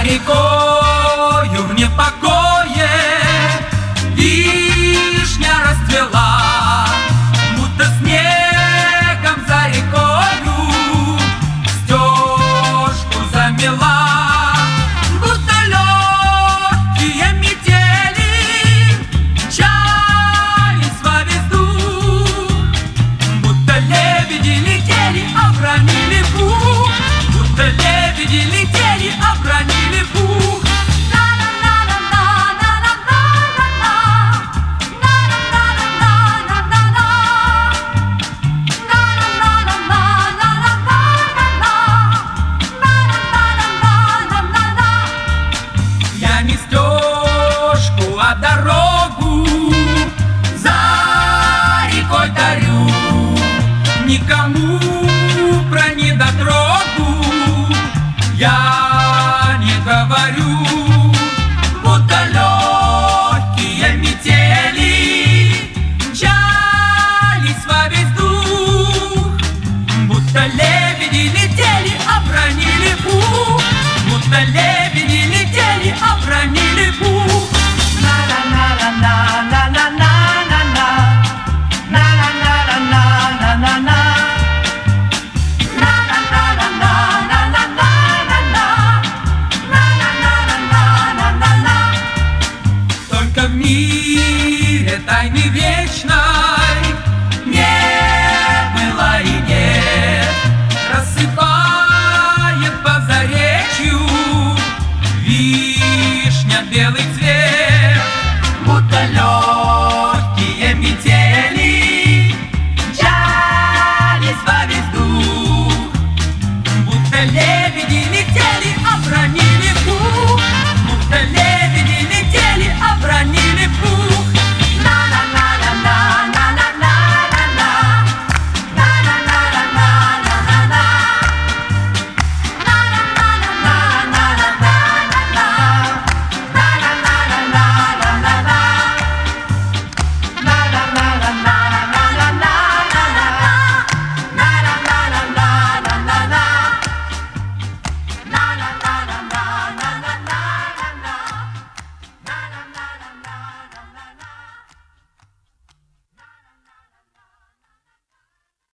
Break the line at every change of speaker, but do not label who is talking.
рекою в непокое вишня расцвела, будто снегом за рекою стежку замела, будто легкие метели мчались во весь дух, будто лебеди летели, обронили пух, будто лебеди летели, обронили пух. Я не стежку, а дорогу за рекой дарю, никому про недотрогу я не говорю, будто легкие метели мчались во весь дух, будто лебеди летели, обронили пух, будто лебеди летели, обронили пух. Только в мире тайны вечной не было и нет, рассыпает по заречью вишня белый цвет, будто легкие метели мчались во весь дух, будто лебеди